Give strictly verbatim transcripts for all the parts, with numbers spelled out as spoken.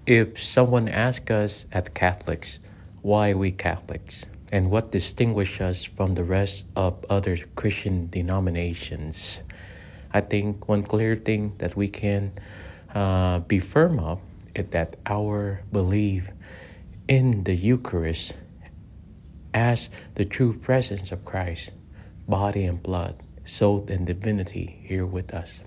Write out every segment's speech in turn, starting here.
If someone asks us at Catholics, why we Catholics, and what distinguishes us from the rest of other Christian denominations, I think one clear thing that we can uh, be firm of is that our belief in the Eucharist as the true presence of Christ, body and blood, soul and divinity here with us.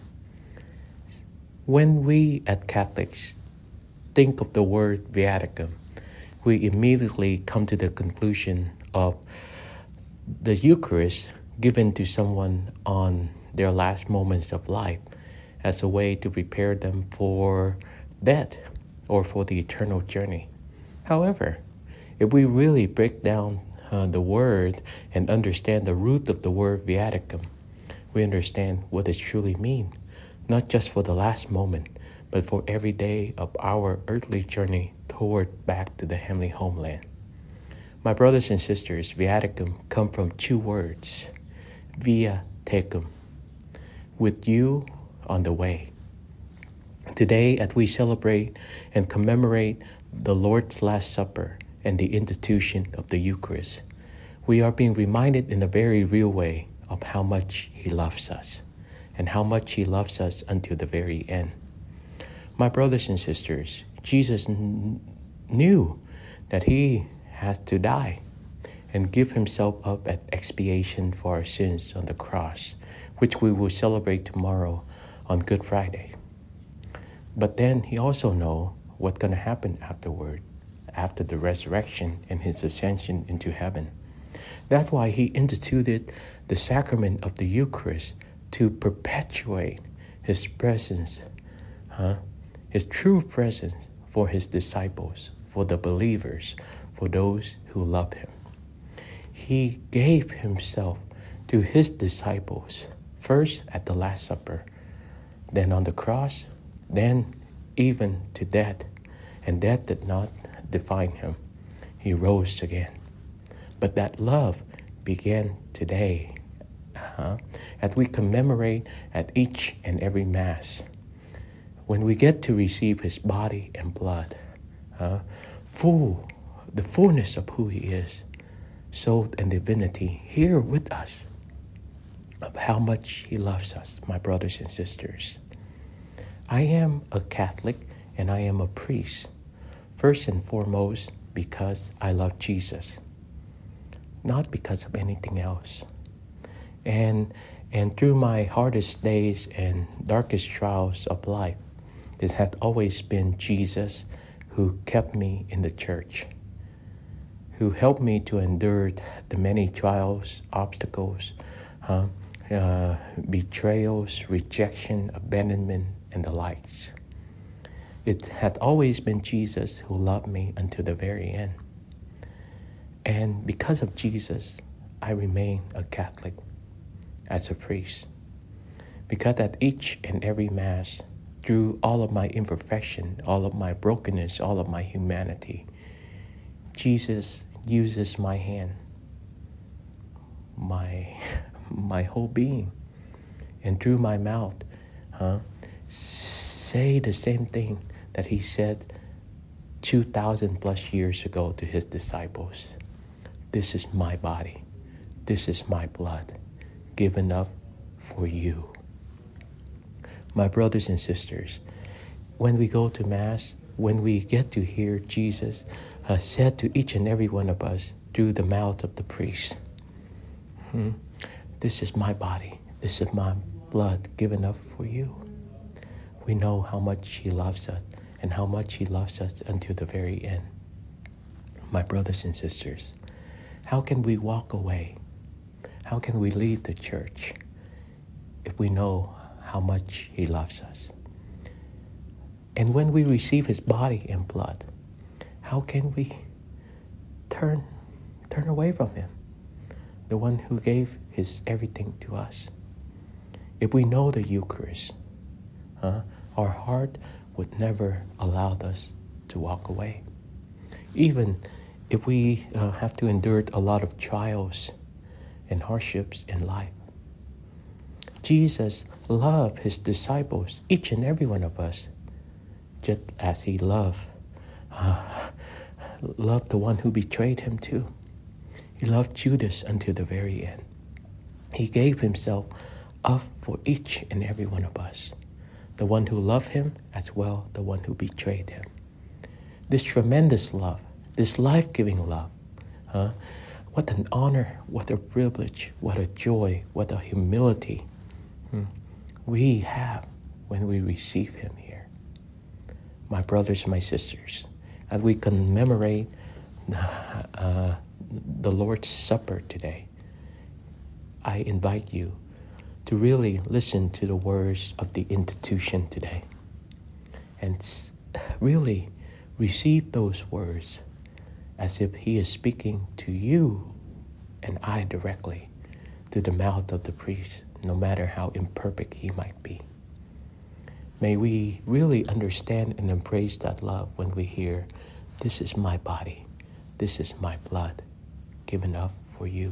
When we at Catholics think of the word viaticum, we immediately come to the conclusion of the Eucharist given to someone on their last moments of life as a way to prepare them for death or for the eternal journey. However, if we really break down uh, the word and understand the root of the word viaticum, we understand what it truly means, not just for the last moment, but for every day of our earthly journey toward back to the heavenly homeland. My brothers and sisters, viaticum come from two words, via tecum, with you on the way. Today, as we celebrate and commemorate the Lord's Last Supper and the institution of the Eucharist, we are being reminded in a very real way of how much He loves us and how much He loves us until the very end. My brothers and sisters, Jesus n- knew that He had to die and give Himself up as expiation for our sins on the cross, which we will celebrate tomorrow on Good Friday. But then He also knew what's going to happen afterward, after the resurrection and His ascension into heaven. That's why He instituted the sacrament of the Eucharist to perpetuate His presence, huh? His true presence for His disciples, for the believers, for those who love Him. He gave Himself to His disciples, first at the Last Supper, then on the cross, then even to death. And death did not define Him. He rose again. But that love began today, uh, as we commemorate at each and every Mass. When we get to receive His body and blood, uh, full, the fullness of who He is, soul and divinity here with us, of how much He loves us, my brothers and sisters. I am a Catholic and I am a priest, first and foremost because I love Jesus, not because of anything else. And and through my hardest days and darkest trials of life, it had always been Jesus who kept me in the church, who helped me to endure the many trials, obstacles, huh, uh, betrayals, rejection, abandonment, and the likes. It had always been Jesus who loved me until the very end. And because of Jesus, I remain a Catholic as a priest. Because at each and every Mass, through all of my imperfection, all of my brokenness, all of my humanity, Jesus uses my hand, my my whole being, and through my mouth, huh, say the same thing that He said two thousand plus years ago to His disciples. This is my body. This is my blood, given up for you. My brothers and sisters, when we go to Mass, when we get to hear Jesus uh, said to each and every one of us through the mouth of the priest, hmm, this is my body, this is my blood given up for you. We know how much He loves us and how much He loves us until the very end. My brothers and sisters, how can we walk away? How can we leave the church if we know how much He loves us? And when we receive His body and blood, how can we turn turn away from Him, the one who gave His everything to us? If we know the Eucharist, huh, our heart would never allow us to walk away. Even if we uh, have to endure a lot of trials and hardships in life, Jesus loved His disciples, each and every one of us, just as He loved uh, loved the one who betrayed him too. He loved Judas until the very end. He gave himself up for each and every one of us. The one who loved him as well, the one who betrayed him. This tremendous love, this life-giving love, huh? What an honor, what a privilege, what a joy, what a humility hmm, we have when we receive him here. My brothers and my sisters, as we commemorate uh, the Lord's Supper today, I invite you to really listen to the words of the institution today and really receive those words as if he is speaking to you and I directly to the mouth of the priest, no matter how imperfect he might be. May we really understand and embrace that love when we hear, this is my body, this is my blood, given up for you.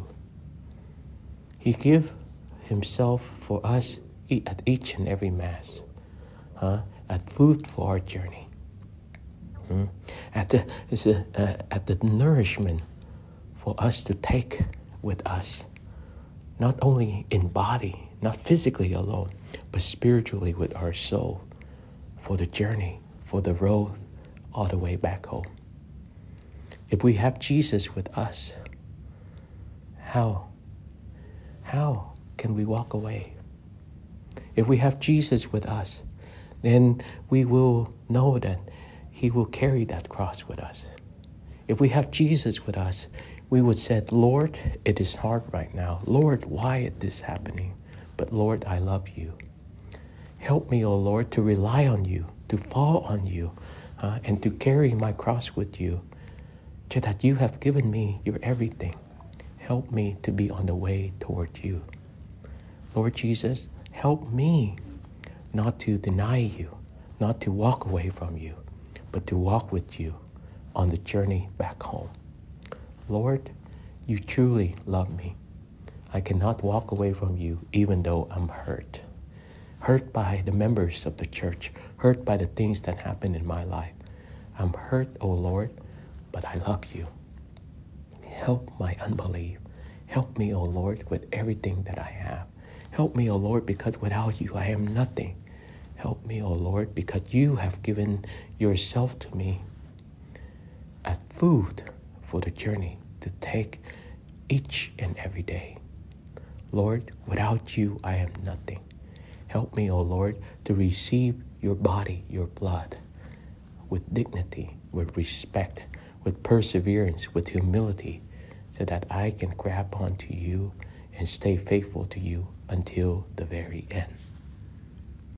He gave himself for us at each and every Mass, huh? At food for our journey, hmm? at, the, a, uh, at the nourishment for us to take with us, not only in body, not physically alone, but spiritually with our soul, for the journey, for the road all the way back home. If we have Jesus with us, how, how can we walk away? If we have Jesus with us, then we will know that he will carry that cross with us. If we have Jesus with us, we would say, Lord, it is hard right now. Lord, why is this happening? But Lord, I love you. Help me, O Lord, to rely on you, to fall on you, uh, and to carry my cross with you, so that you have given me your everything. Help me to be on the way toward you. Lord Jesus, help me not to deny you, not to walk away from you, but to walk with you on the journey back home. Lord, you truly love me. I cannot walk away from you even though I'm hurt. Hurt by the members of the church, hurt by the things that happen in my life. I'm hurt, oh Lord, but I love you. Help my unbelief. Help me, oh Lord, with everything that I have. Help me, oh Lord, because without you I am nothing. Help me, oh Lord, because you have given yourself to me as food for the journey to take each and every day. Lord, without you I am nothing. Help me, O Lord, to receive your body, your blood, with dignity, with respect, with perseverance, with humility, so that I can grab onto you and stay faithful to you until the very end.